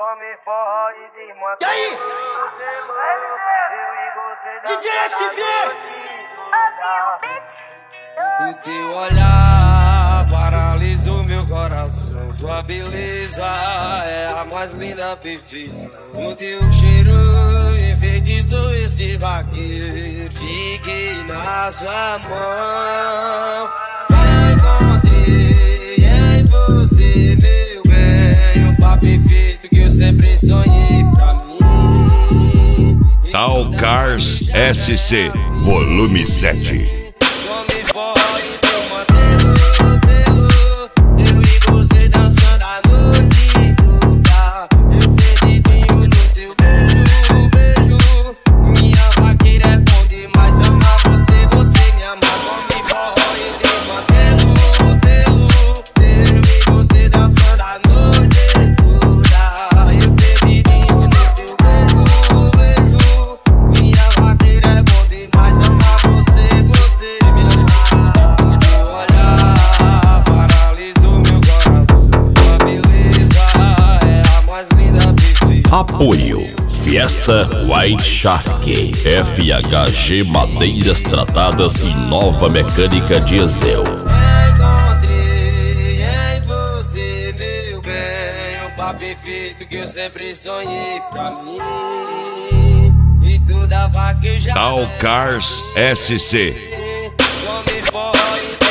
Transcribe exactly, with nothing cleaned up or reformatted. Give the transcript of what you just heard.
Tome forró e desmantela. E aí? D J S V! O teu olhar paralisou meu coração. Tua beleza é a mais linda perfeição. O teu cheiro enfeitiçou esse vaqueiro. Fiquei na sua mão. Encontrei em você, meu bem, o papo perfeito que eu sempre sonhei pra mim. Tal Cars S C, volume sete. Tome forró e desmantelo, eu e você dançando a noite toda. Eu perdidinho no teu beijo, beijo. Minha vaqueira é bom demais, amar você, você me ama. Tome forró e desmantelo, eu e você dançando a noite toda. Eu perdidinho no teu beijo, beijo. Minha vaqueira é bom demais, amar você, você me ama. Teu olhar paralisou meu coração. Tua beleza é a mais linda, perfeita. Apoio Fiesta White Shark, F H G Madeiras Tratadas e Nova Mecânica Diesel. Encontrei em você, meu bem, o papo perfeito que eu sempre sonhei pra mim. E toda vaquejada Tal Cars S C. Tome forró e